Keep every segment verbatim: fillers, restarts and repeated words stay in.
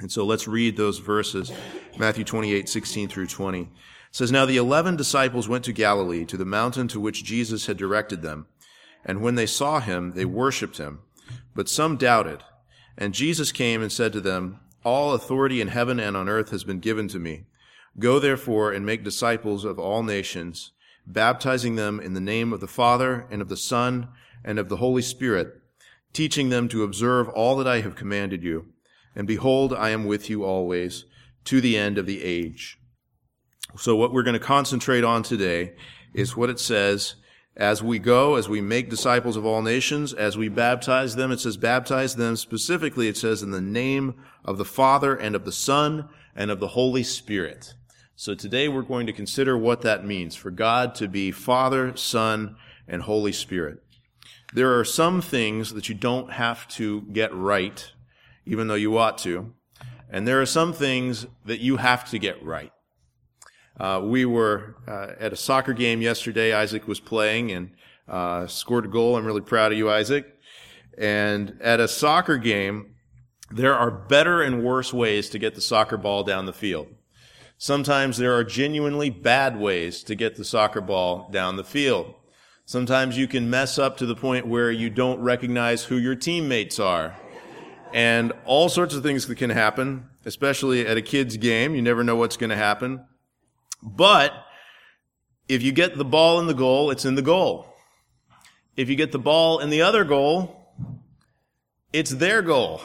And so let's read those verses, Matthew twenty-eight, sixteen through twenty. It says, "Now the eleven disciples went to Galilee, to the mountain to which Jesus had directed them. And when they saw him, they worshipped him. But some doubted. And Jesus came and said to them, 'All authority in heaven and on earth has been given to me. Go therefore and make disciples of all nations, baptizing them in the name of the Father and of the Son and of the Holy Spirit, teaching them to observe all that I have commanded you. And behold, I am with you always, to the end of the age.'" So what we're going to concentrate on today is what it says, as we go, as we make disciples of all nations, as we baptize them. It says baptize them. Specifically, it says in the name of the Father and of the Son and of the Holy Spirit. So today we're going to consider what that means for God to be Father, Son, and Holy Spirit. There are some things that you don't have to get right, even though you ought to. And there are some things that you have to get right. Uh, we were uh, at a soccer game yesterday. Isaac was playing and uh, scored a goal. I'm really proud of you, Isaac. And at a soccer game, there are better and worse ways to get the soccer ball down the field. Sometimes there are genuinely bad ways to get the soccer ball down the field. Sometimes you can mess up to the point where you don't recognize who your teammates are. And all sorts of things that can happen, especially at a kid's game. You never know what's going to happen. But if you get the ball in the goal, it's in the goal. If you get the ball in the other goal, it's their goal.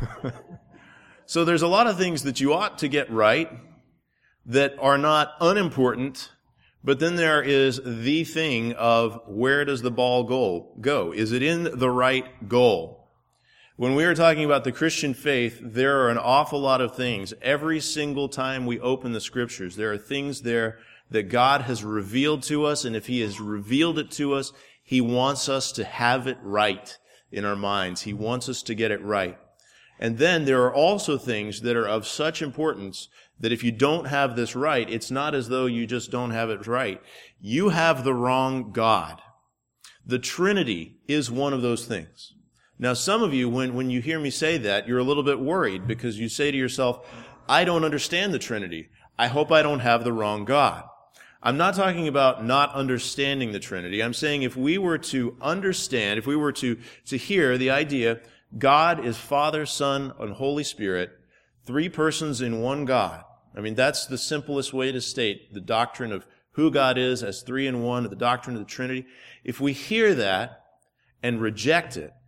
So there's a lot of things that you ought to get right that are not unimportant, but then there is the thing of where does the ball go? Go? Is it in the right goal? When we are talking about the Christian faith, there are an awful lot of things. Every single time we open the Scriptures, there are things there that God has revealed to us, and if He has revealed it to us, He wants us to have it right in our minds. He wants us to get it right. And then there are also things that are of such importance that if you don't have this right, it's not as though you just don't have it right. You have the wrong God. The Trinity is one of those things. Now, some of you, when, when you hear me say that, you're a little bit worried because you say to yourself, I don't understand the Trinity. I hope I don't have the wrong God. I'm not talking about not understanding the Trinity. I'm saying if we were to understand, if we were to, to hear the idea, God is Father, Son, and Holy Spirit, three persons in one God. I mean, that's the simplest way to state the doctrine of who God is as three in one, the doctrine of the Trinity. If we hear that and reject it,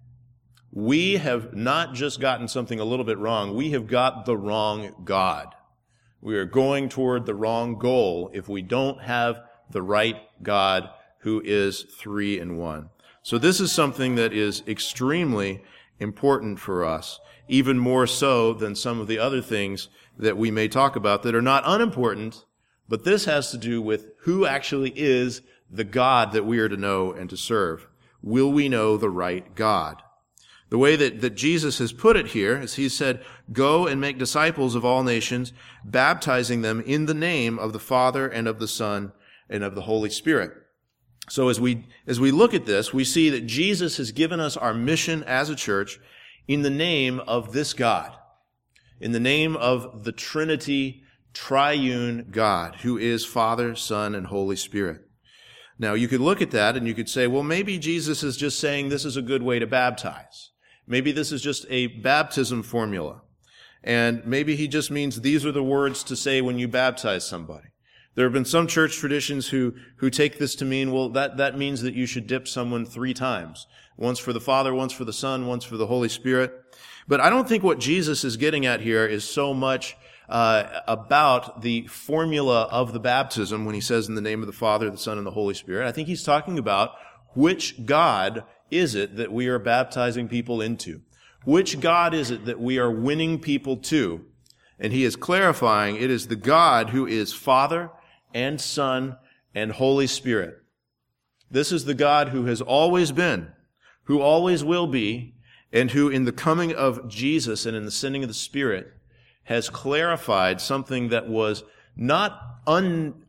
we have not just gotten something a little bit wrong, we have got the wrong God. We are going toward the wrong goal if we don't have the right God who is three in one. So this is something that is extremely important for us, even more so than some of the other things that we may talk about that are not unimportant, but this has to do with who actually is the God that we are to know and to serve. Will we know the right God? The way that, that Jesus has put it here is He said, "Go and make disciples of all nations, baptizing them in the name of the Father and of the Son and of the Holy Spirit." So as we, as we look at this, we see that Jesus has given us our mission as a church in the name of this God, in the name of the Trinity, triune God, who is Father, Son, and Holy Spirit. Now, you could look at that and you could say, well, maybe Jesus is just saying this is a good way to baptize. Maybe this is just a baptism formula. And maybe He just means these are the words to say when you baptize somebody. There have been some church traditions who, who take this to mean, well, that, that means that you should dip someone three times. Once for the Father, once for the Son, once for the Holy Spirit. But I don't think what Jesus is getting at here is so much uh, about the formula of the baptism when He says in the name of the Father, the Son, and the Holy Spirit. I think He's talking about which God is it that we are baptizing people into? Which God is it that we are winning people to? And He is clarifying it is the God who is Father and Son and Holy Spirit. This is the God who has always been, who always will be, and who in the coming of Jesus and in the sending of the Spirit has clarified something that was not un,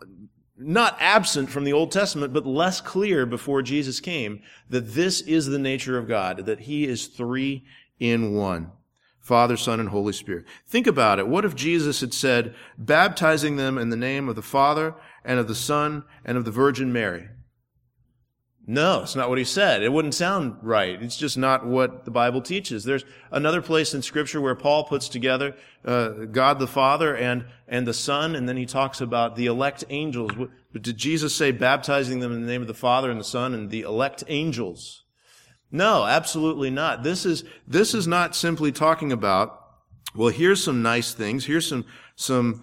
not absent from the Old Testament, but less clear before Jesus came, that this is the nature of God, that He is three in one. Father, Son, and Holy Spirit. Think about it. What if Jesus had said, baptizing them in the name of the Father and of the Son and of the Virgin Mary? No, it's not what he said. It wouldn't sound right. It's just not what the Bible teaches. There's another place in Scripture where Paul puts together uh, God the Father and and the Son, and then he talks about the elect angels. But did Jesus say baptizing them in the name of the Father and the Son and the elect angels? No, absolutely not. This is this is not simply talking about, well, here's some nice things, here's some some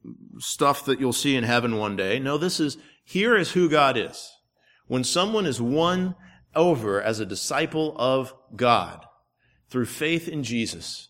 stuff that you'll see in heaven one day. No, this is, here is who God is. When someone is won over as a disciple of God through faith in Jesus,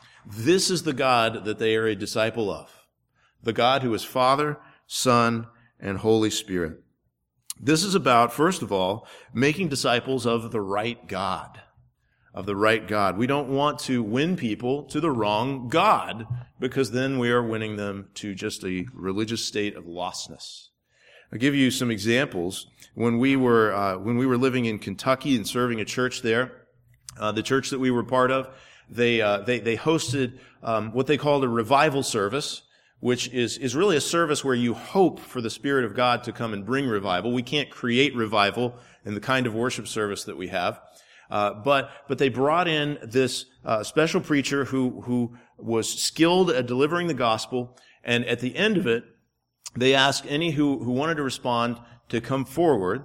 this is the God that they are a disciple of. The God who is Father, Son, and Holy Spirit. This is about, first of all, making disciples of the right God. Of the right God. We don't want to win people to the wrong God, because then we are winning them to just a religious state of lostness. I'll give you some examples. When we were uh, when we were living in Kentucky and serving a church there, uh, the church that we were part of, they uh, they they hosted um, what they called a revival service, which is is really a service where you hope for the Spirit of God to come and bring revival. We can't create revival in the kind of worship service that we have, uh, but but they brought in this uh, special preacher who who was skilled at delivering the gospel, and at the end of it, they asked any who, who wanted to respond to come forward.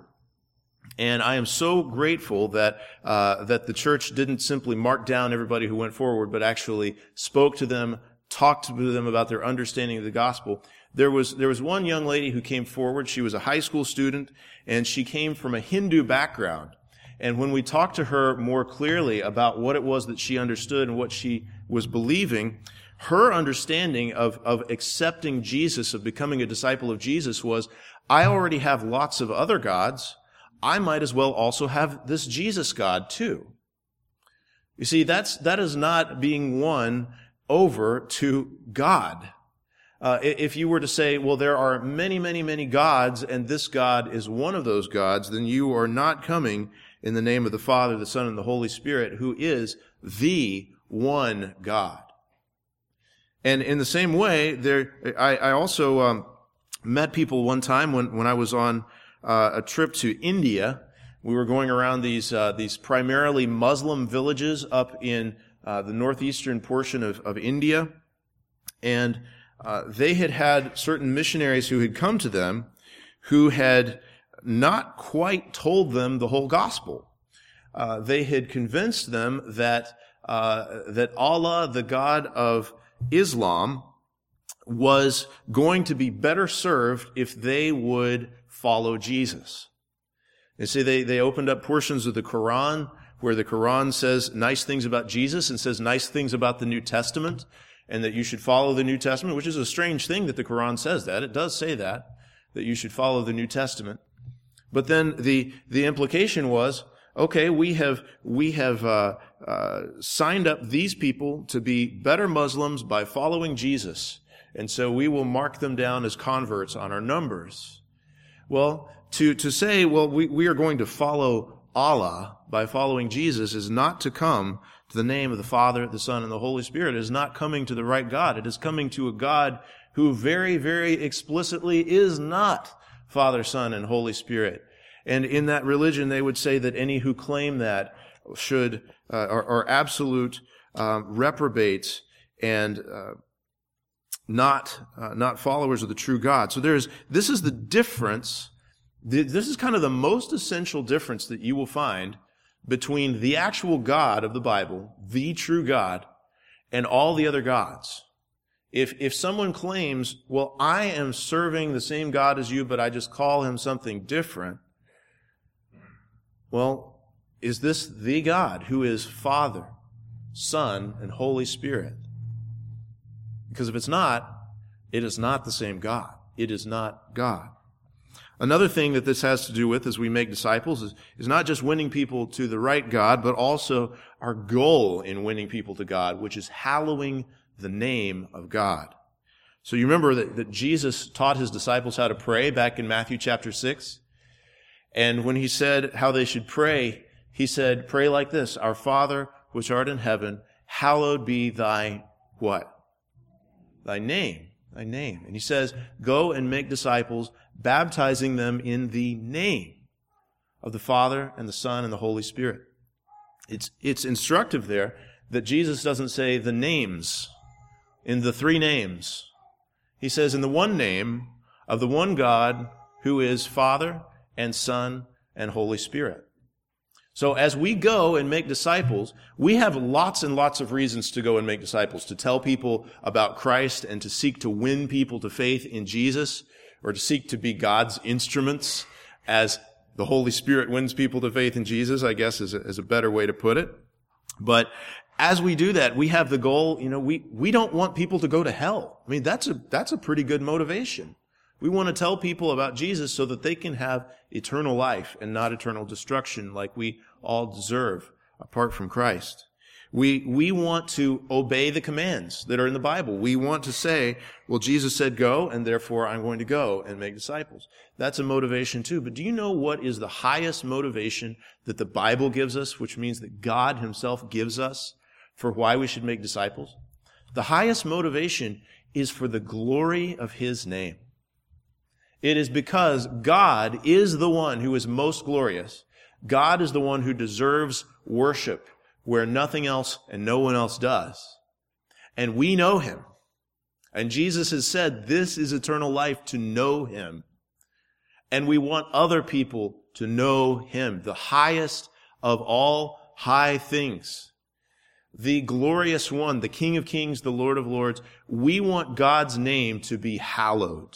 And I am so grateful that uh, that the church didn't simply mark down everybody who went forward, but actually spoke to them, talked to them about their understanding of the gospel. There was there was one young lady who came forward. She was a high school student, and she came from a Hindu background. And when we talked to her more clearly about what it was that she understood and what she was believing, her understanding of, of accepting Jesus, of becoming a disciple of Jesus, was, I already have lots of other gods. I might as well also have this Jesus God too. You see, that's, that is not being won over to God. Uh, if you were to say, well, there are many, many, many gods, and this God is one of those gods, then you are not coming in the name of the Father, the Son, and the Holy Spirit, who is the one God. And in the same way, there, I, I also um, met people one time when, when I was on uh, a trip to India. We were going around these uh, these primarily Muslim villages up in uh, the northeastern portion of, of India, and uh, they had had certain missionaries who had come to them, who had not quite told them the whole gospel. Uh, they had convinced them that uh, that Allah, the God of Islam, was going to be better served if they would follow Jesus. And see, they, they opened up portions of the Quran where the Quran says nice things about Jesus and says nice things about the New Testament, and that you should follow the New Testament, which is a strange thing that the Quran says that. It does say that, that you should follow the New Testament. But then the, the implication was, okay, we have we have uh, uh, signed up these people to be better Muslims by following Jesus, and so we will mark them down as converts on our numbers. Well, to to say, well, we, we are going to follow Allah by following Jesus is not to come to the name of the Father, the Son, and the Holy Spirit. It is not coming to the right God. It is coming to a God who very, very explicitly is not Father, Son, and Holy Spirit. And in that religion, they would say that any who claim that should uh, are, are absolute um, reprobates and uh, not uh, not followers of the true God. So there's this is the difference. This is kind of the most essential difference that you will find between the actual God of the Bible, the true God, and all the other gods. If if someone claims, well, I am serving the same God as you, but I just call him something different, well, is this the God who is Father, Son, and Holy Spirit? Because if it's not, it is not the same God. It is not God. Another thing that this has to do with as we make disciples is, is not just winning people to the right God, but also our goal in winning people to God, which is hallowing the name of God. So you remember that, that Jesus taught his disciples how to pray back in Matthew chapter six? And when he said how they should pray, he said, pray like this, Our Father, which art in heaven, hallowed be thy what? Thy name. Thy name. And he says, go and make disciples, baptizing them in the name of the Father and the Son and the Holy Spirit. It's, it's instructive there that Jesus doesn't say the names in the three names. He says in the one name of the one God who is Father and Son and Holy Spirit. So as we go and make disciples, we have lots and lots of reasons to go and make disciples, to tell people about Christ and to seek to win people to faith in Jesus, or to seek to be God's instruments as the Holy Spirit wins people to faith in Jesus, I guess is a, is a better way to put it. But as we do that, we have the goal, you know, we, we don't want people to go to hell. I mean, that's a, that's a pretty good motivation. We want to tell people about Jesus so that they can have eternal life and not eternal destruction like we all deserve apart from Christ. We, we want to obey the commands that are in the Bible. We want to say, well, Jesus said go, and therefore I'm going to go and make disciples. That's a motivation too. But do you know what is the highest motivation that the Bible gives us, which means that God himself gives us for why we should make disciples? The highest motivation is for the glory of his name. It is because God is the one who is most glorious. God is the one who deserves worship where nothing else and no one else does. And we know him. And Jesus has said this is eternal life, to know him. And we want other people to know him, the highest of all high things. The glorious one, the King of Kings, the Lord of Lords. We want God's name to be hallowed.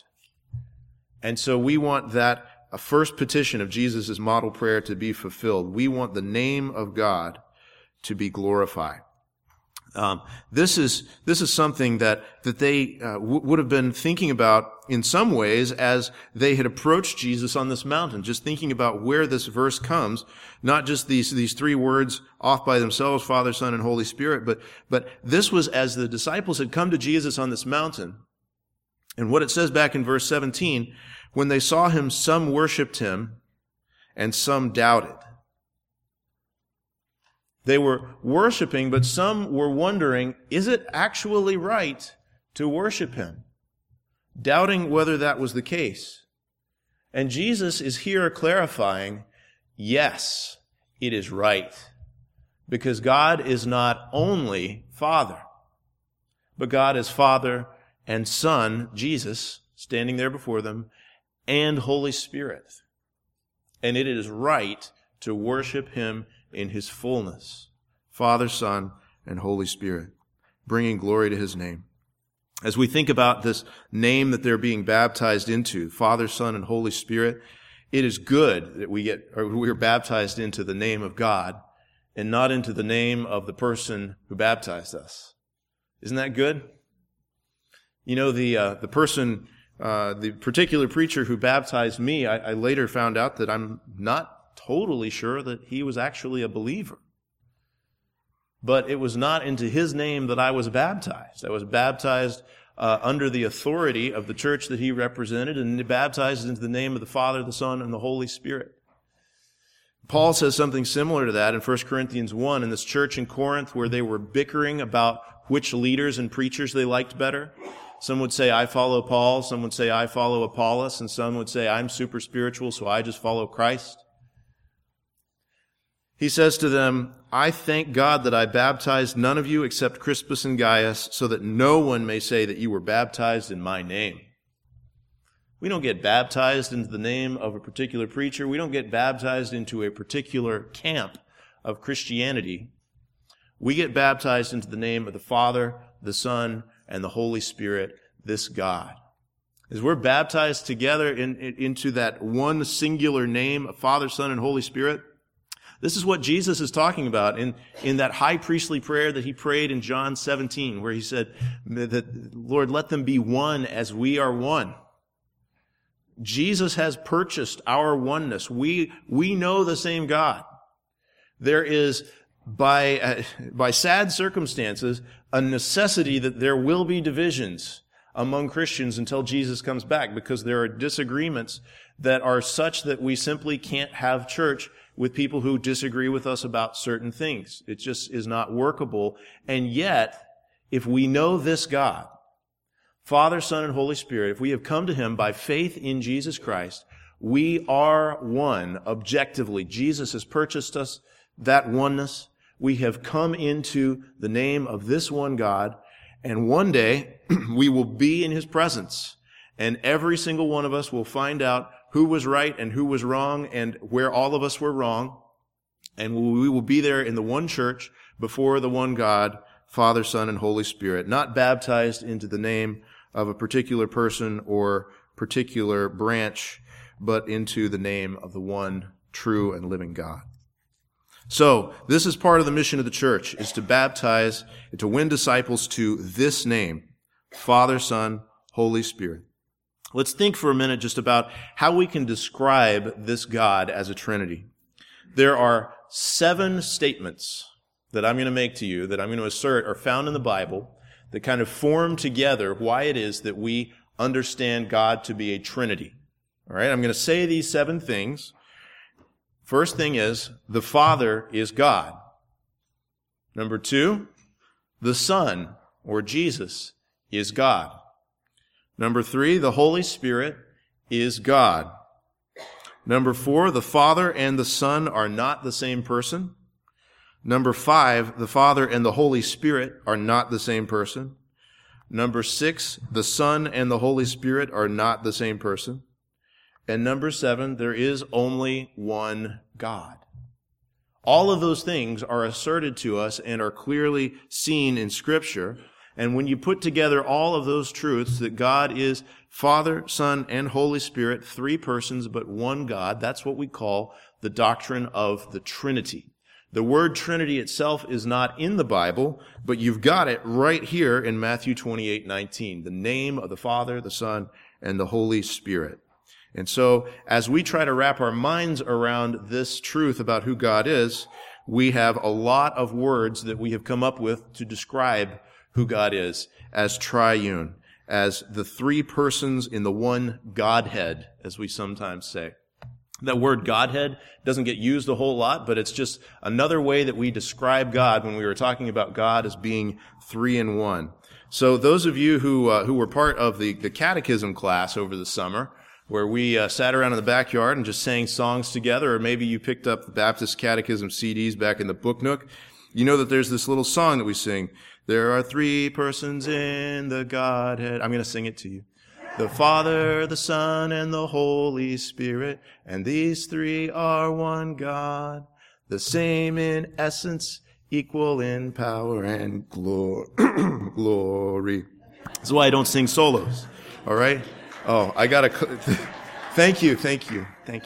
And so we want that a first petition of Jesus' model prayer to be fulfilled. We want the name of God to be glorified. Um, this is this is something that that they uh, w- would have been thinking about in some ways as they had approached Jesus on this mountain, just thinking about where this verse comes, not just these these three words off by themselves, Father, Son, and Holy Spirit, but but this was as the disciples had come to Jesus on this mountain. And what it says back in verse seventeen, when they saw him, some worshipped him and some doubted. They were worshiping, but some were wondering, is it actually right to worship him? Doubting whether that was the case. And Jesus is here clarifying, yes, it is right. Because God is not only Father, but God is Father and Son, Jesus, standing there before them, and Holy Spirit. And it is right to worship him in his fullness, Father, Son, and Holy Spirit, bringing glory to his name. As we think about this name that they're being baptized into, Father, Son, and Holy Spirit, it is good that we get, or we are baptized into the name of God and not into the name of the person who baptized us. Isn't that good? You know, the uh, the person, uh, the particular preacher who baptized me, I, I later found out that I'm not totally sure that he was actually a believer. But it was not into his name that I was baptized. I was baptized uh, under the authority of the church that he represented, and baptized into the name of the Father, the Son, and the Holy Spirit. Paul says something similar to that in First Corinthians one, in this church in Corinth where they were bickering about which leaders and preachers they liked better. Some would say, I follow Paul. Some would say, I follow Apollos. And some would say, I'm super spiritual, so I just follow Christ. He says to them, I thank God that I baptized none of you except Crispus and Gaius, so that no one may say that you were baptized in my name. We don't get baptized into the name of a particular preacher. We don't get baptized into a particular camp of Christianity. We get baptized into the name of the Father, the Son, and the Holy Spirit, this God. As we're baptized together in, in, into that one singular name of Father, Son, and Holy Spirit, this is what Jesus is talking about in, in that high priestly prayer that he prayed in John seventeen, where he said that, Lord, let them be one as we are one. Jesus has purchased our oneness. We, we know the same God. There is, by, uh, by sad circumstances, a necessity that there will be divisions among Christians until Jesus comes back, because there are disagreements that are such that we simply can't have church with people who disagree with us about certain things. It just is not workable. And yet, if we know this God, Father, Son, and Holy Spirit, if we have come to him by faith in Jesus Christ, we are one objectively. Jesus has purchased us that oneness. We have come into the name of this one God, and one day we will be in his presence, and every single one of us will find out who was right and who was wrong and where all of us were wrong, and we will be there in the one church before the one God, Father, Son, and Holy Spirit, not baptized into the name of a particular person or particular branch, but into the name of the one true and living God. So, this is part of the mission of the church, is to baptize, to win disciples to this name, Father, Son, Holy Spirit. Let's think for a minute just about how we can describe this God as a Trinity. There are seven statements that I'm going to make to you, that I'm going to assert are found in the Bible, that kind of form together why it is that we understand God to be a Trinity. All right, I'm going to say these seven things. First thing is, the Father is God. Number two, the Son, or Jesus, is God. Number three, the Holy Spirit is God. Number four, the Father and the Son are not the same person. Number five, the Father and the Holy Spirit are not the same person. Number six, the Son and the Holy Spirit are not the same person. And number seven, there is only one God. All of those things are asserted to us and are clearly seen in Scripture. And when you put together all of those truths, that God is Father, Son, and Holy Spirit, three persons but one God, that's what we call the doctrine of the Trinity. The word Trinity itself is not in the Bible, but you've got it right here in Matthew twenty-eight nineteen, the name of the Father, the Son, and the Holy Spirit. And so, as we try to wrap our minds around this truth about who God is, we have a lot of words that we have come up with to describe who God is as triune, as the three persons in the one Godhead, as we sometimes say. That word Godhead doesn't get used a whole lot, but it's just another way that we describe God when we were talking about God as being three in one. So those of you who uh, who were part of the, the catechism class over the summer, where we uh, sat around in the backyard and just sang songs together, or maybe you picked up the Baptist Catechism C Ds back in the Book Nook, you know that there's this little song that we sing. There are three persons in the Godhead. I'm going to sing it to you. The Father, the Son, and the Holy Spirit, and these three are one God, the same in essence, equal in power and glor- glory. That's why I don't sing solos, all right? Oh, I got to... Thank you, thank you, thank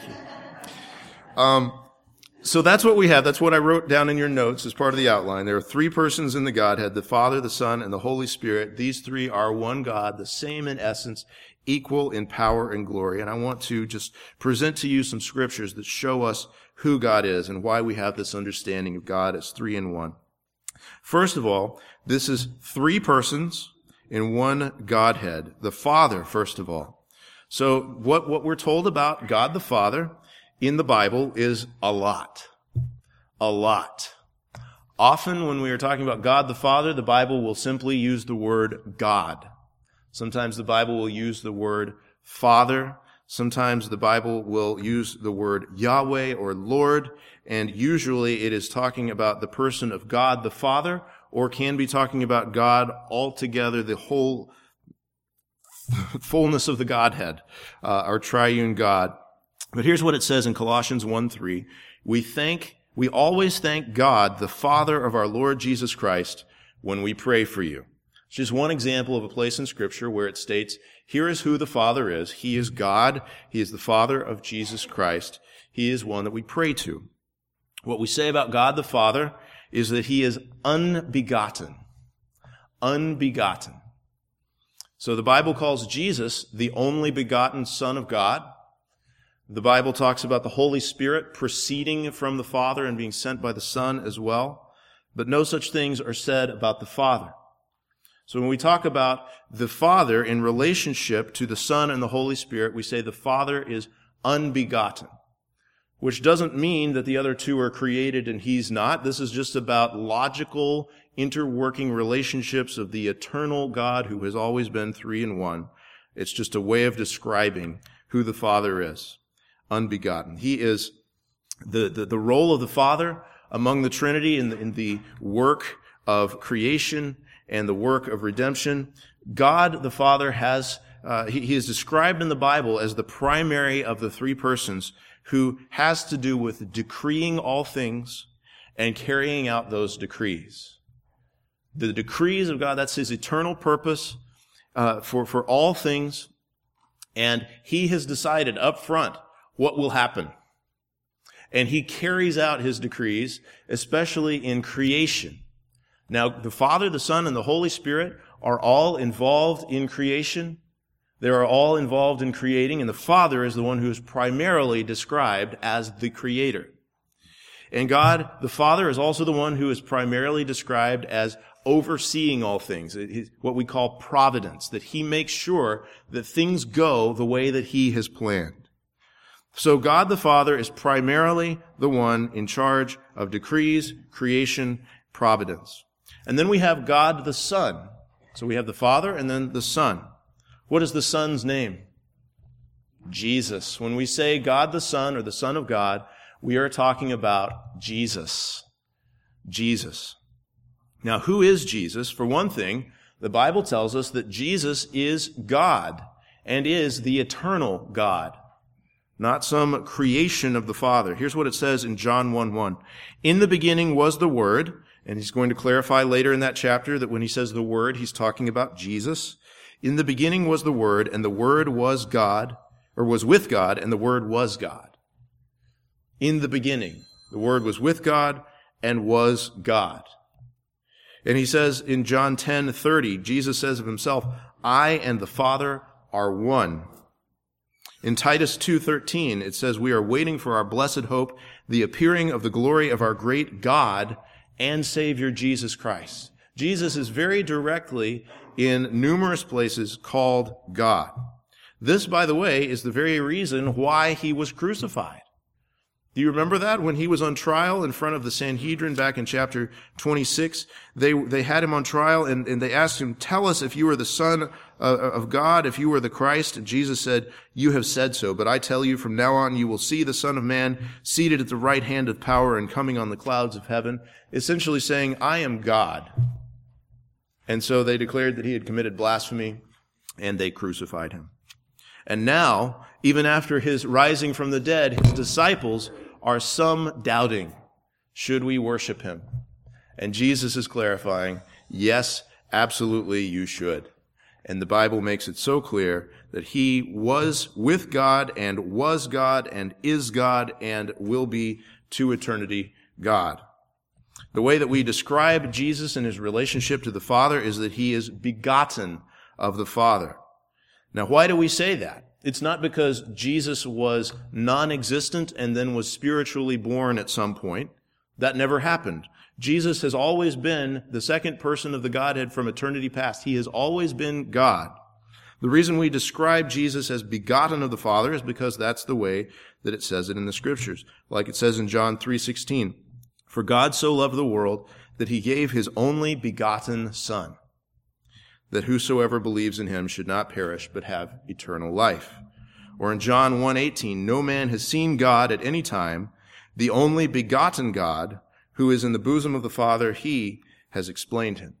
you. Um, so that's what we have. That's what I wrote down in your notes as part of the outline. There are three persons in the Godhead, the Father, the Son, and the Holy Spirit. These three are one God, the same in essence, equal in power and glory. And I want to just present to you some scriptures that show us who God is and why we have this understanding of God as three in one. First of all, this is three persons in one Godhead. The Father, first of all. So what, what we're told about God the Father in the Bible is a lot. A lot. Often when we are talking about God the Father, the Bible will simply use the word God. Sometimes the Bible will use the word Father. Sometimes the Bible will use the word Yahweh or Lord. And usually it is talking about the person of God the Father, or can be talking about God altogether, the whole fullness of the Godhead, uh, our triune God. But here's what it says in Colossians one three. We thank, we always thank God, the Father of our Lord Jesus Christ, when we pray for you. It's just one example of a place in Scripture where it states, here is who the Father is. He is God. He is the Father of Jesus Christ. He is one that we pray to. What we say about God the Father is that he is unbegotten. Unbegotten. So the Bible calls Jesus the only begotten Son of God. The Bible talks about the Holy Spirit proceeding from the Father and being sent by the Son as well. But no such things are said about the Father. So when we talk about the Father in relationship to the Son and the Holy Spirit, we say the Father is unbegotten. which doesn't mean that the other two are created and he's not. This is just about logical, interworking relationships of the eternal God who has always been three in one. It's just a way of describing who the Father is, unbegotten. He is the, the, the role of the Father among the Trinity in the, in the work of creation and the work of redemption. God the Father has, uh, he, he is described in the Bible as the primary of the three persons who has to do with decreeing all things and carrying out those decrees. The decrees of God, that's his eternal purpose uh, for, for all things. And he has decided up front what will happen. And he carries out his decrees, especially in creation. Now, the Father, the Son, and the Holy Spirit are all involved in creation. They are all involved in creating, and the Father is the one who is primarily described as the Creator. And God, the Father, is also the one who is primarily described as overseeing all things, what we call providence, that he makes sure that things go the way that he has planned. So God the Father is primarily the one in charge of decrees, creation, providence. And then we have God the Son. So we have the Father and then the Son. What is the Son's name? Jesus. When we say God the Son or the Son of God, we are talking about Jesus. Jesus. Now, who is Jesus? For one thing, the Bible tells us that Jesus is God and is the eternal God, not some creation of the Father. Here's what it says in John one one. In the beginning was the Word, and he's going to clarify later in that chapter that when he says the Word, he's talking about Jesus. In the beginning was the Word, and the Word was God, or was with God, and the Word was God. In the beginning, the Word was with God and was God. And he says in John ten thirty, Jesus says of himself, I and the Father are one. In Titus two thirteen, it says, we are waiting for our blessed hope, the appearing of the glory of our great God and Savior Jesus Christ. Jesus is very directly in numerous places called God. This, by the way, is the very reason why he was crucified. Do you remember that? When he was on trial in front of the Sanhedrin back in chapter twenty-six, they they had him on trial and, and they asked him, tell us if you are the Son of God, if you are the Christ. And Jesus said, you have said so, but I tell you from now on you will see the Son of Man seated at the right hand of power and coming on the clouds of heaven, essentially saying, I am God. And so they declared that he had committed blasphemy and they crucified him. And now, even after his rising from the dead, his disciples are some doubting, should we worship him? And Jesus is clarifying, yes, absolutely you should. And the Bible makes it so clear that he was with God and was God and is God and will be to eternity God. The way that we describe Jesus and his relationship to the Father is that he is begotten of the Father. Now, why do we say that? It's not because Jesus was non-existent and then was spiritually born at some point. That never happened. Jesus has always been the second person of the Godhead from eternity past. He has always been God. The reason we describe Jesus as begotten of the Father is because that's the way that it says it in the Scriptures. Like it says in John three sixteen, for God so loved the world that he gave his only begotten Son, that whosoever believes in him should not perish, but have eternal life. Or in John one eighteen, no man has seen God at any time. The only begotten God, who is in the bosom of the Father, he has explained him.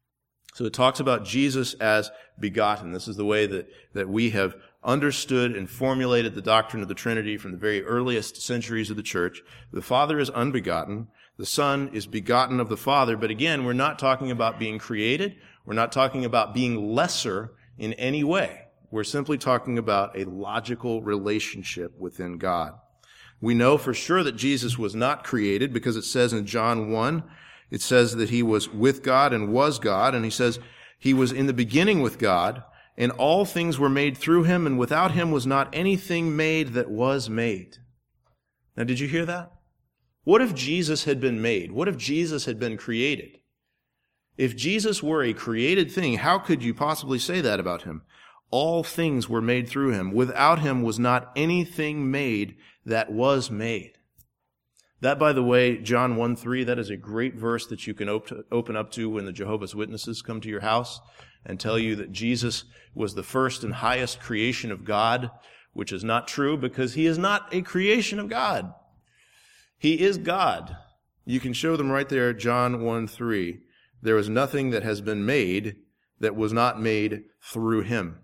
So it talks about Jesus as begotten. This is the way that, that we have understood and formulated the doctrine of the Trinity from the very earliest centuries of the church. The Father is unbegotten. The Son is begotten of the Father. But again, we're not talking about being created. We're not talking about being lesser in any way. We're simply talking about a logical relationship within God. We know for sure that Jesus was not created because it says in John one, it says that he was with God and was God, and he says he was in the beginning with God, and all things were made through him, and without him was not anything made that was made. Now, did you hear that? What if Jesus had been made? What if Jesus had been created? If Jesus were a created thing, how could you possibly say that about him? All things were made through him. Without him was not anything made that was made. That, by the way, John one three, that is a great verse that you can op- open up to when the Jehovah's Witnesses come to your house and tell you that Jesus was the first and highest creation of God, which is not true because he is not a creation of God. He is God. You can show them right there, John one three. There is nothing that has been made that was not made through him.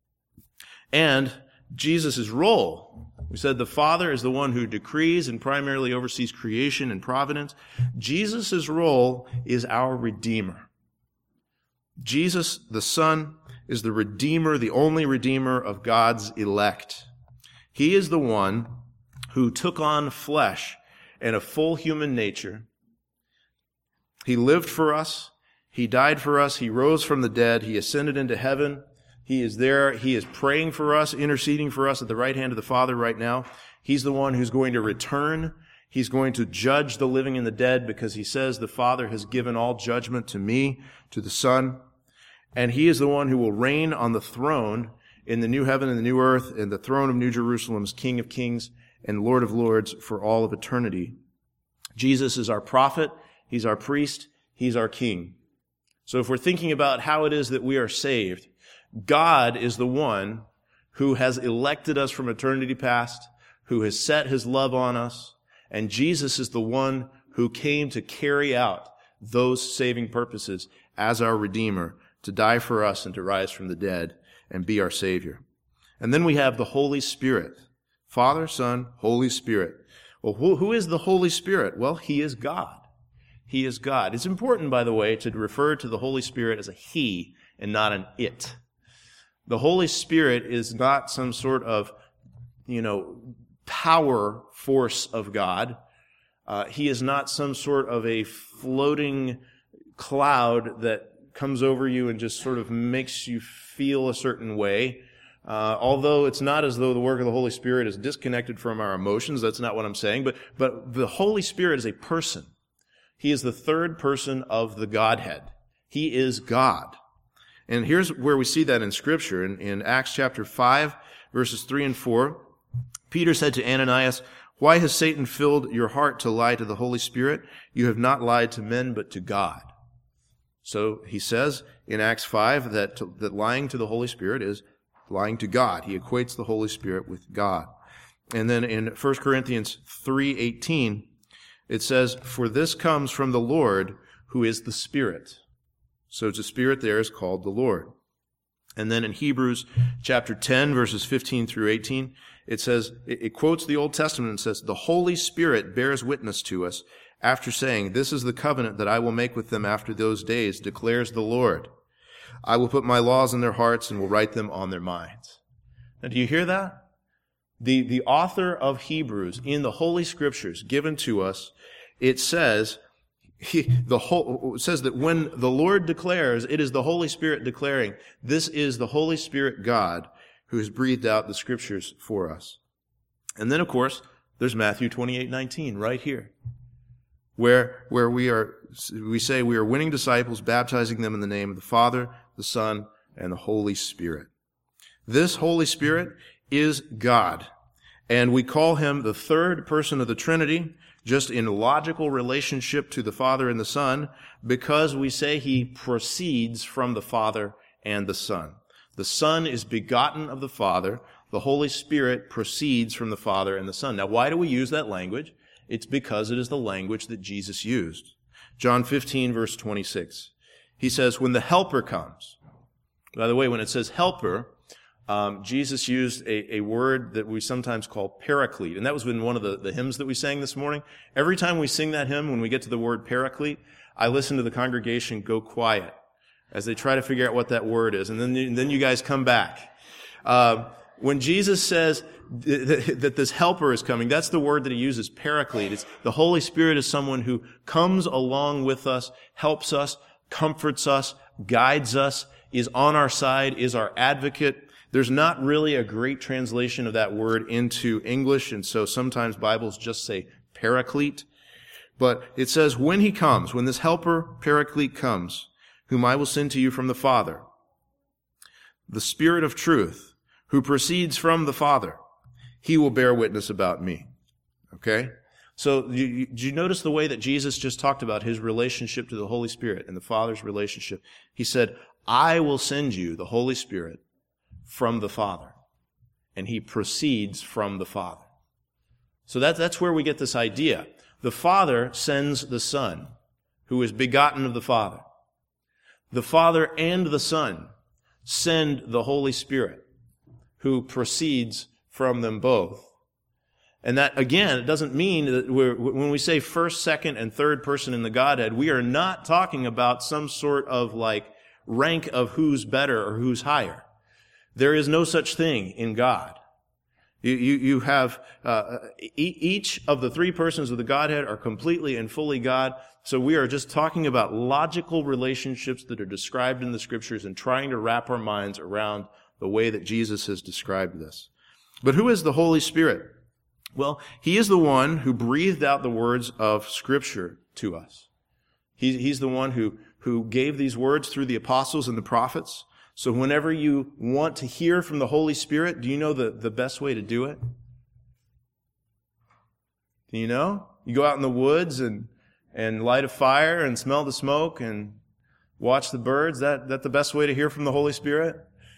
And Jesus' role, we said the Father is the one who decrees and primarily oversees creation and providence. Jesus' role is our Redeemer. Jesus, the Son, is the Redeemer, the only Redeemer of God's elect. He is the one who took on flesh and a full human nature. He lived for us. He died for us. He rose from the dead. He ascended into heaven. He is there. He is praying for us, interceding for us at the right hand of the Father right now. He's the one who's going to return. He's going to judge the living and the dead because he says the Father has given all judgment to me, to the Son. And he is the one who will reign on the throne in the new heaven and the new earth, and the throne of New Jerusalem as King of kings and Lord of lords for all of eternity. Jesus is our prophet. He's our priest. He's our king. So if we're thinking about how it is that we are saved, God is the one who has elected us from eternity past, who has set his love on us, and Jesus is the one who came to carry out those saving purposes as our Redeemer, to die for us and to rise from the dead and be our Savior. And then we have the Holy Spirit. Father, Son, Holy Spirit. Well, who, who is the Holy Spirit? Well, he is God. He is God. It's important, by the way, to refer to the Holy Spirit as a he and not an it. The Holy Spirit is not some sort of, you know, power force of God. Uh, he is not some sort of a floating cloud that comes over you and just sort of makes you feel a certain way. Uh, although it's not as though the work of the Holy Spirit is disconnected from our emotions. That's not what I'm saying. But, but the Holy Spirit is a person. He is the third person of the Godhead. He is God. And here's where we see that in Scripture. In, in Acts chapter five, verses three and four, Peter said to Ananias, "Why has Satan filled your heart to lie to the Holy Spirit? You have not lied to men, but to God." So he says in Acts five that, to, that lying to the Holy Spirit is lying to God. He equates the Holy Spirit with God. And then in First Corinthians three eighteen, it says, "For this comes from the Lord, who is the Spirit." So the Spirit there is called the Lord. And then in Hebrews chapter ten, verses fifteen through eighteen, it says, it, it quotes the Old Testament and says, "The Holy Spirit bears witness to us, after saying, 'This is the covenant that I will make with them after those days, declares the Lord. I will put my laws in their hearts and will write them on their minds.'" Now, do you hear that? The, the author of Hebrews, in the Holy Scriptures given to us, it says, he, the whole, it says that when the Lord declares, it is the Holy Spirit declaring, this is the Holy Spirit God who has breathed out the Scriptures for us. And then, of course, there's Matthew twenty-eight nineteen right here, where, where we are, we say we are winning disciples, baptizing them in the name of the Father, the Son, and the Holy Spirit. This Holy Spirit is God, and we call him the third person of the Trinity, just in logical relationship to the Father and the Son, because we say he proceeds from the Father and the Son. The Son is begotten of the Father. The Holy Spirit proceeds from the Father and the Son. Now, why do we use that language? It's because it is the language that Jesus used. John fifteen, verse twenty-six. He says, when the Helper comes. By the way, when it says Helper, Um, Jesus used a, a word that we sometimes call paraclete, and that was in one of the, the hymns that we sang this morning. Every time we sing that hymn, when we get to the word paraclete, I listen to the congregation go quiet as they try to figure out what that word is, and then, and then you guys come back. Uh, when Jesus says th- that this helper is coming, that's the word that he uses, paraclete. It's, the Holy Spirit is someone who comes along with us, helps us, comforts us, guides us, is on our side, is our advocate. There's not really a great translation of that word into English, and so sometimes Bibles just say paraclete. But it says, when he comes, when this helper, paraclete, comes, whom I will send to you from the Father, the Spirit of truth, who proceeds from the Father, he will bear witness about me. Okay? So you, you, did you notice the way that Jesus just talked about his relationship to the Holy Spirit and the Father's relationship? He said, I will send you the Holy Spirit from the Father. And he proceeds from the Father. So that, that's where we get this idea. The Father sends the Son, who is begotten of the Father. The Father and the Son send the Holy Spirit, who proceeds from them both. And that, again, it doesn't mean that we're, when we say first, second, and third person in the Godhead, we are not talking about some sort of like rank of who's better or who's higher. There is no such thing in God. You, you, you have, uh, each of the three persons of the Godhead are completely and fully God. So we are just talking about logical relationships that are described in the Scriptures and trying to wrap our minds around the way that Jesus has described this. But who is the Holy Spirit? Well, he is the one who breathed out the words of Scripture to us. He, he's the one who, who gave these words through the apostles and the prophets. So whenever you want to hear from the Holy Spirit, do you know the, the best way to do it? Do you know? You go out in the woods and, and light a fire and smell the smoke and watch the birds. That, that the best way to hear from the Holy Spirit?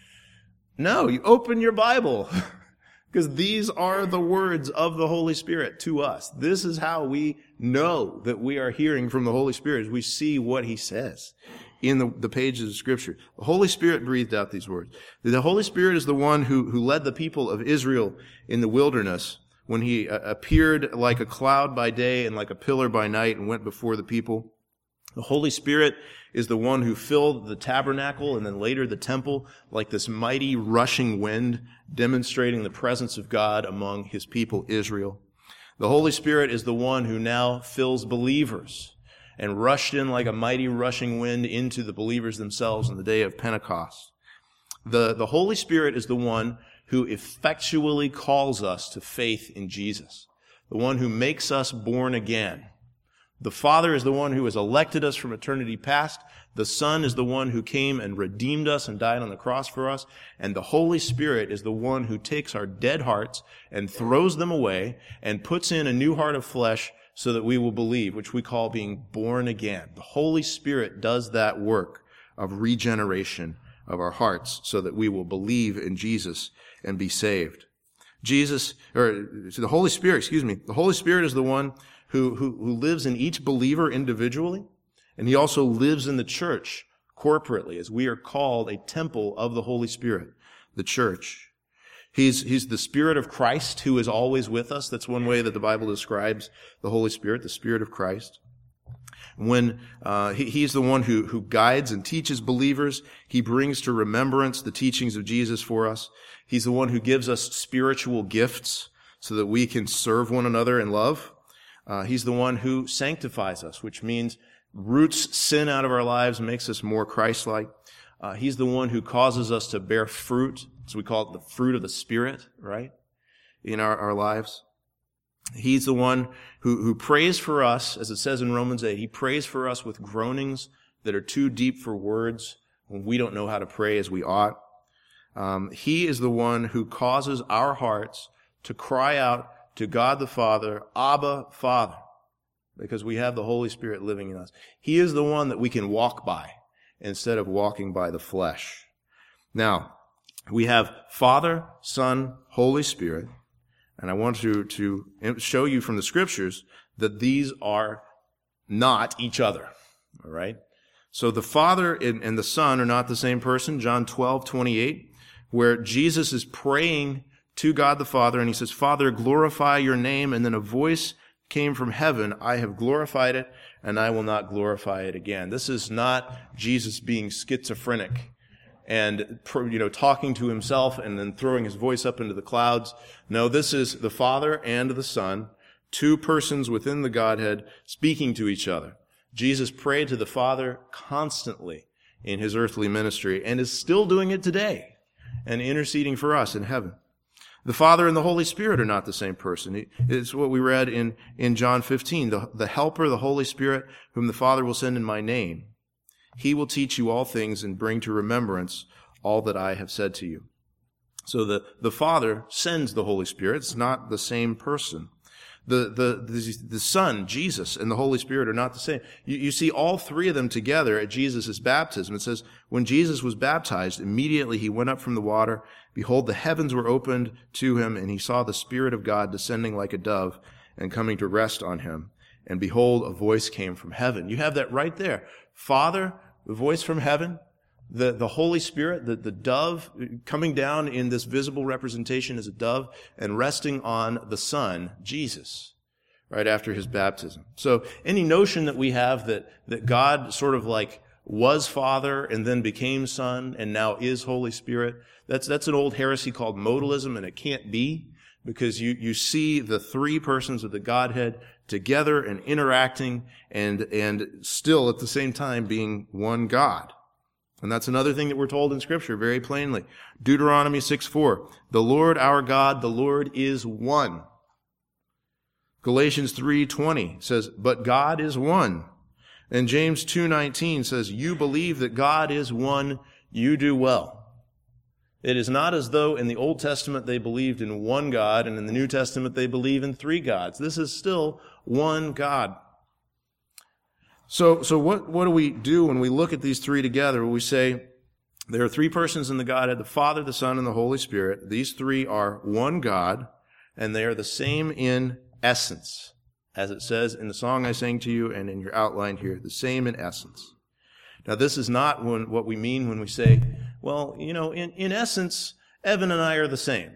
No, you open your Bible. Because these are the words of the Holy Spirit to us. This is how we know that we are hearing from the Holy Spirit, as we see what he says in the, the pages of Scripture. The Holy Spirit breathed out these words. The Holy Spirit is the one who, who led the people of Israel in the wilderness when he uh, appeared like a cloud by day and like a pillar by night and went before the people. The Holy Spirit is the one who filled the tabernacle and then later the temple like this mighty rushing wind, demonstrating the presence of God among his people Israel. The Holy Spirit is the one who now fills believers and rushed in like a mighty rushing wind into the believers themselves on the day of Pentecost. The, the Holy Spirit is the one who effectually calls us to faith in Jesus, the one who makes us born again. The Father is the one who has elected us from eternity past. The Son is the one who came and redeemed us and died on the cross for us. And the Holy Spirit is the one who takes our dead hearts and throws them away and puts in a new heart of flesh so that we will believe, which we call being born again. The Holy Spirit does that work of regeneration of our hearts so that we will believe in Jesus and be saved. Jesus, or the Holy Spirit, excuse me, the Holy Spirit is the one who, who, who lives in each believer individually, and he also lives in the church corporately, as we are called a temple of the Holy Spirit, the church. He's, he's the Spirit of Christ who is always with us. That's one way that the Bible describes the Holy Spirit, the Spirit of Christ. When uh, he, he's the one who, who guides and teaches believers, he brings to remembrance the teachings of Jesus for us. He's the one who gives us spiritual gifts so that we can serve one another in love. Uh, he's the one who sanctifies us, which means roots sin out of our lives and makes us more Christ-like. Uh, he's the one who causes us to bear fruit, so we call it the fruit of the Spirit, right, in our, our lives. He's the one who, who prays for us, as it says in Romans eight. He prays for us with groanings that are too deep for words when we don't know how to pray as we ought. Um, he is the one who causes our hearts to cry out to God the Father, Abba, Father, because we have the Holy Spirit living in us. He is the one that we can walk by instead of walking by the flesh. Now, we have Father, Son, Holy Spirit, and I want to, to show you from the Scriptures that these are not each other, all right? So the Father and, and the Son are not the same person, John twelve twenty-eight, where Jesus is praying to God the Father, and he says, Father, glorify your name, and then a voice came from heaven, I have glorified it, and I will not glorify it again. This is not Jesus being schizophrenic and, you know, talking to himself and then throwing his voice up into the clouds. No, this is the Father and the Son, two persons within the Godhead speaking to each other. Jesus prayed to the Father constantly in his earthly ministry and is still doing it today and interceding for us in heaven. The Father and the Holy Spirit are not the same person. It's what we read in, in John fifteen. The, the Helper, the Holy Spirit, whom the Father will send in my name. He will teach you all things and bring to remembrance all that I have said to you. So the, the Father sends the Holy Spirit. It's not the same person. The, the, the, the Son, Jesus, and the Holy Spirit are not the same. You, you see all three of them together at Jesus' baptism. It says, when Jesus was baptized, immediately he went up from the water. Behold, the heavens were opened to him, and he saw the Spirit of God descending like a dove and coming to rest on him. And behold, a voice came from heaven. You have that right there. Father, the voice from heaven, the, the Holy Spirit, the, the dove coming down in this visible representation as a dove and resting on the Son, Jesus, right after his baptism. So any notion that we have that, that God sort of like was Father and then became Son and now is Holy Spirit, that's, that's an old heresy called modalism, and it can't be, because you, you see the three persons of the Godhead together and interacting and, and still at the same time being one God. And that's another thing that we're told in Scripture very plainly. Deuteronomy six four, the Lord our God, the Lord is one. Galatians three twenty says, but God is one. And James two nineteen says, you believe that God is one, you do well. It is not as though in the Old Testament they believed in one God, and in the New Testament they believe in three gods. This is still one God. So, so what, what do we do when we look at these three together? We say there are three persons in the Godhead, the Father, the Son, and the Holy Spirit. These three are one God, and they are the same in essence, as it says in the song I sang to you and in your outline here, the same in essence. Now, this is not when, what we mean when we say, well, you know, in, in essence, Evan and I are the same.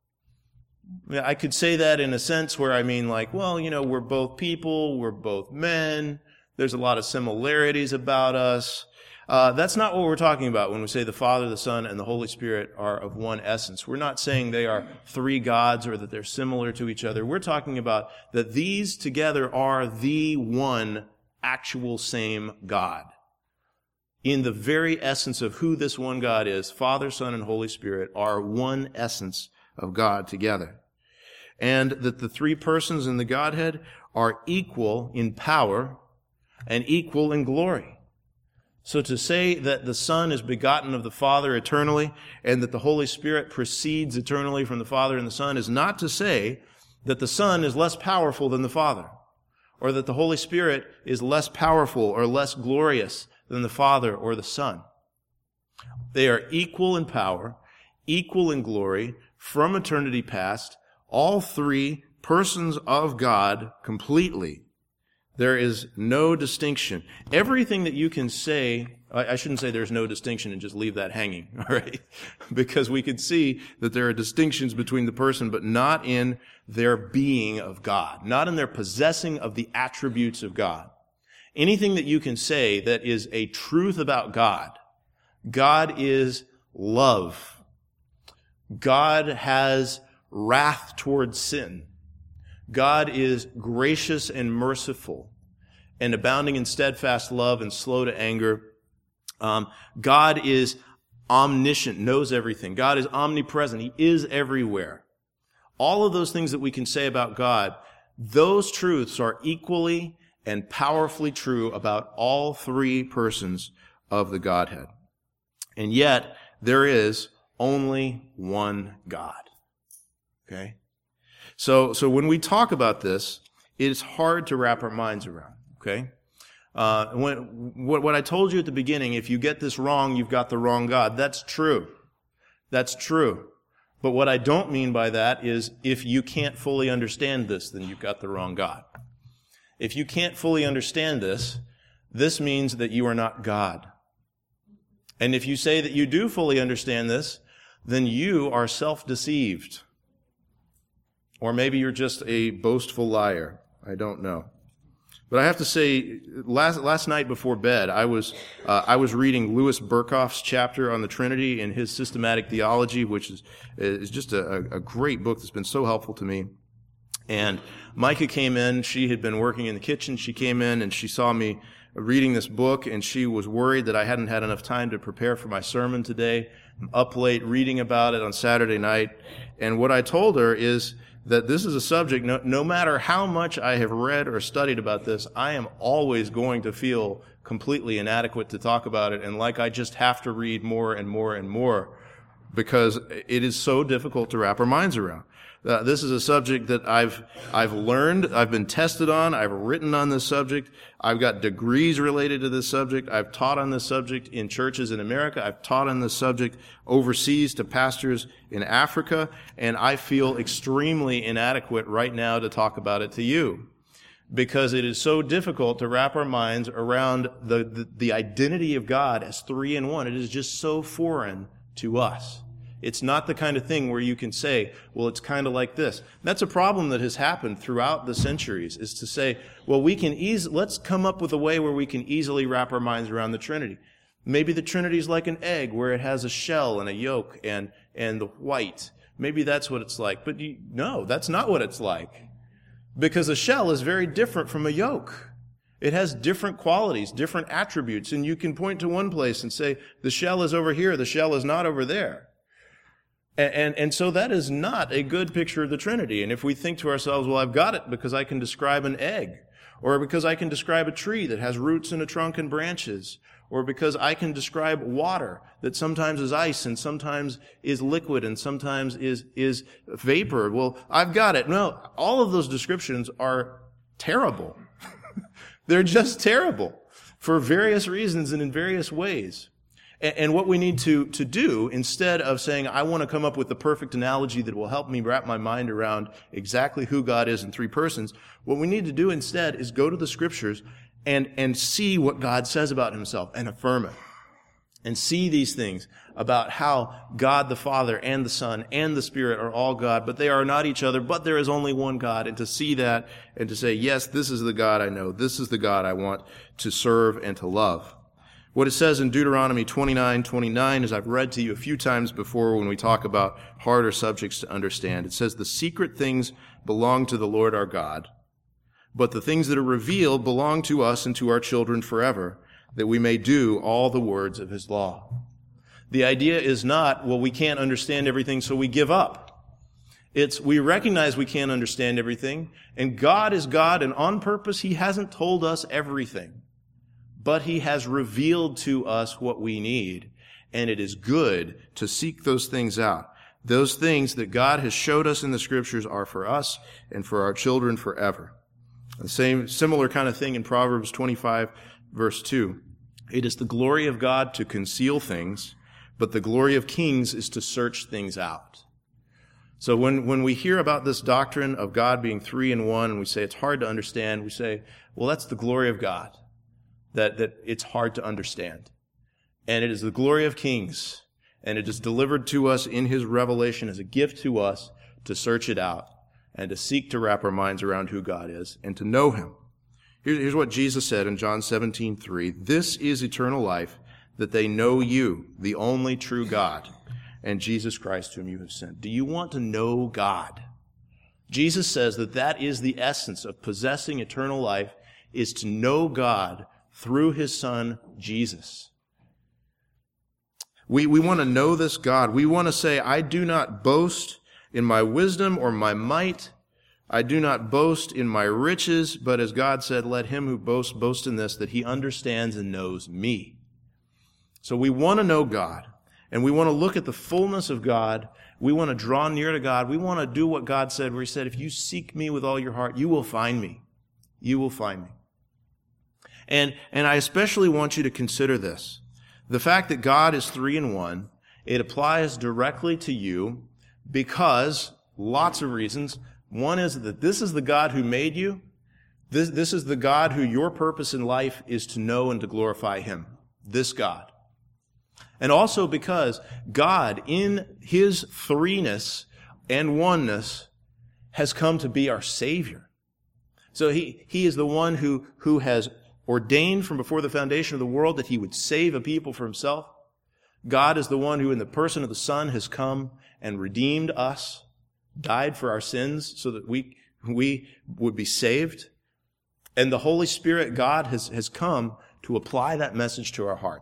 I mean, I could say that in a sense where I mean like, well, you know, we're both people, we're both men, there's a lot of similarities about us. Uh, that's not what we're talking about when we say the Father, the Son, and the Holy Spirit are of one essence. We're not saying they are three gods or that they're similar to each other. We're talking about that these together are the one actual same God. In the very essence of who this one God is, Father, Son, and Holy Spirit are one essence of God together. And that the three persons in the Godhead are equal in power and equal in glory. So to say that the Son is begotten of the Father eternally and that the Holy Spirit proceeds eternally from the Father and the Son is not to say that the Son is less powerful than the Father, or that the Holy Spirit is less powerful or less glorious than the Father or the Son. They are equal in power, equal in glory, from eternity past, all three persons of God completely. There is no distinction. Everything that you can say, I shouldn't say there's no distinction and just leave that hanging, all right? Because we can see that there are distinctions between the person, but not in their being of God, not in their possessing of the attributes of God. Anything that you can say that is a truth about God, God is love. God has wrath towards sin. God is gracious and merciful and abounding in steadfast love and slow to anger. Um, God is omniscient, knows everything. God is omnipresent. He is everywhere. All of those things that we can say about God, those truths are equally and powerfully true about all three persons of the Godhead. And yet, there is only one God. Okay? So, so when we talk about this, it's hard to wrap our minds around, okay? Uh, when, what, what I told you at the beginning, if you get this wrong, you've got the wrong God. That's true. That's true. But what I don't mean by that is if you can't fully understand this, then you've got the wrong God. If you can't fully understand this, this means that you are not God. And if you say that you do fully understand this, then you are self-deceived. Or maybe you're just a boastful liar. I don't know. But I have to say, last last night before bed, I was uh, I was reading Louis Berkhof's chapter on the Trinity in his Systematic Theology, which is is just a, a great book that's been so helpful to me. And Micah came in. She had been working in the kitchen. She came in and she saw me reading this book, and she was worried that I hadn't had enough time to prepare for my sermon today. I'm up late reading about it on Saturday night. And what I told her is that this is a subject, no, no matter how much I have read or studied about this, I am always going to feel completely inadequate to talk about it, and like I just have to read more and more and more, because it is so difficult to wrap our minds around. Uh, this is a subject that I've I've learned, I've been tested on, I've written on this subject, I've got degrees related to this subject, I've taught on this subject in churches in America, I've taught on this subject overseas to pastors in Africa, and I feel extremely inadequate right now to talk about it to you, because it is so difficult to wrap our minds around the, the, the identity of God as three in one. It is just so foreign to us. It's not the kind of thing where you can say, well, it's kind of like this. That's a problem that has happened throughout the centuries, is to say, well, we can eas- let's come up with a way where we can easily wrap our minds around the Trinity. Maybe the Trinity is like an egg where it has a shell and a yolk and, and the white. Maybe that's what it's like. But you, no, that's not what it's like. Because a shell is very different from a yolk. It has different qualities, different attributes, and you can point to one place and say, the shell is over here, the shell is not over there. And, and, and so that is not a good picture of the Trinity. And if we think to ourselves, well, I've got it because I can describe an egg, or because I can describe a tree that has roots and a trunk and branches, or because I can describe water that sometimes is ice and sometimes is liquid and sometimes is, is vapor, well, I've got it. No, all of those descriptions are terrible. They're just terrible for various reasons and in various ways. And what we need to, to do, instead of saying, I want to come up with the perfect analogy that will help me wrap my mind around exactly who God is in three persons, what we need to do instead is go to the Scriptures and, and see what God says about himself and affirm it. And see these things about how God the Father and the Son and the Spirit are all God, but they are not each other, but there is only one God. And to see that and to say, yes, this is the God I know. This is the God I want to serve and to love. What it says in Deuteronomy twenty-nine twenty-nine, as I've read to you a few times before when we talk about harder subjects to understand, it says, the secret things belong to the Lord our God, but the things that are revealed belong to us and to our children forever, that we may do all the words of his law. The idea is not, well, we can't understand everything, so we give up. It's, we recognize we can't understand everything, and God is God, and on purpose, he hasn't told us everything. But he has revealed to us what we need, and it is good to seek those things out. Those things that God has showed us in the Scriptures are for us and for our children forever. The same, similar kind of thing in Proverbs twenty-five, verse two. It is the glory of God to conceal things, but the glory of kings is to search things out. So when, when we hear about this doctrine of God being three in one, and we say it's hard to understand, we say, well, that's the glory of God. That, that it's hard to understand. And it is the glory of kings, and it is delivered to us in his revelation as a gift to us to search it out and to seek to wrap our minds around who God is and to know him. Here's, here's what Jesus said in John seventeen three. This is eternal life, that they know you, the only true God, and Jesus Christ whom you have sent. Do you want to know God? Jesus says that that is the essence of possessing eternal life, is to know God through his Son, Jesus. We, we want to know this God. We want to say, I do not boast in my wisdom or my might. I do not boast in my riches, but as God said, let him who boasts boast in this, that he understands and knows me. So we want to know God, and we want to look at the fullness of God. We want to draw near to God. We want to do what God said, where he said, if you seek me with all your heart, you will find me. You will find me. And, and I especially want you to consider this. The fact that God is three in one, it applies directly to you because lots of reasons. One is that this is the God who made you. This, this is the God who your purpose in life is to know and to glorify him. This God. And also because God, in his threeness and oneness, has come to be our Savior. So he, he is the one who, who has ordained from before the foundation of the world that he would save a people for himself. God is the one who in the person of the Son has come and redeemed us, died for our sins so that we, we would be saved. And the Holy Spirit, God, has, has come to apply that message to our hearts.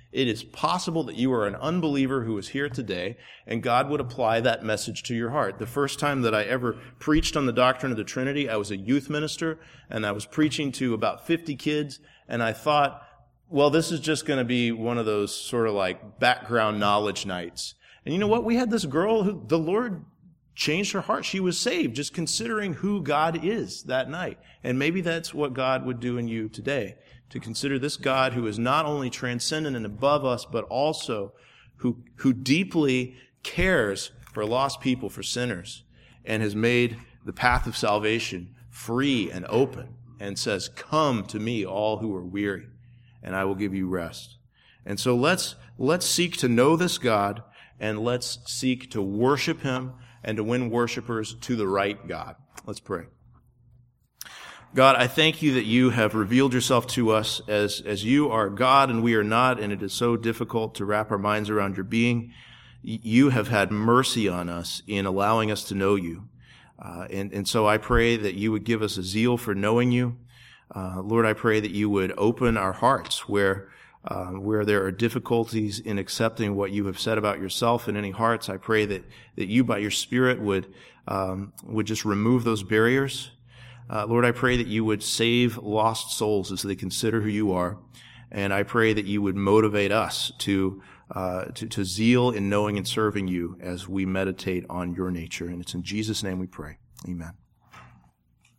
It is possible that you are an unbeliever who is here today, and God would apply that message to your heart. The first time that I ever preached on the doctrine of the Trinity, I was a youth minister, and I was preaching to about fifty kids, and I thought, well, this is just going to be one of those sort of like background knowledge nights. And you know what? We had this girl who the Lord changed her heart. She was saved just considering who God is that night. And maybe that's what God would do in you today, to consider this God who is not only transcendent and above us, but also who, who deeply cares for lost people, for sinners, and has made the path of salvation free and open, and says, come to me, all who are weary, and I will give you rest. And so let's, let's seek to know this God, and let's seek to worship him and to win worshipers to the right God. Let's pray. God, I thank you that you have revealed yourself to us as, as you are God and we are not, and it is so difficult to wrap our minds around your being. You have had mercy on us in allowing us to know you. Uh, and, and so I pray that you would give us a zeal for knowing you. Uh, Lord, I pray that you would open our hearts where uh, where there are difficulties in accepting what you have said about yourself in any hearts. I pray that, that you, by your Spirit, would um, would just remove those barriers. Uh, Lord, I pray that you would save lost souls as they consider who you are. And I pray that you would motivate us to, uh, to, to zeal in knowing and serving you as we meditate on your nature. And it's in Jesus' name we pray. Amen.